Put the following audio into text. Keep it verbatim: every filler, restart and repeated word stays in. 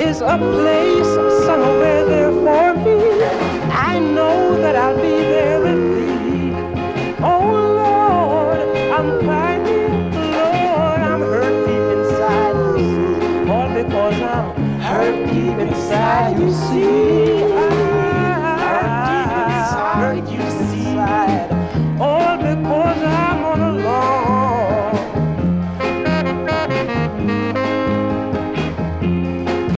is a place somewhere there for me. I know that I'll be there with thee. Oh Lord, I'm crying, Lord, I'm hurt deep inside, you see. All because I'm hurt deep inside, you see.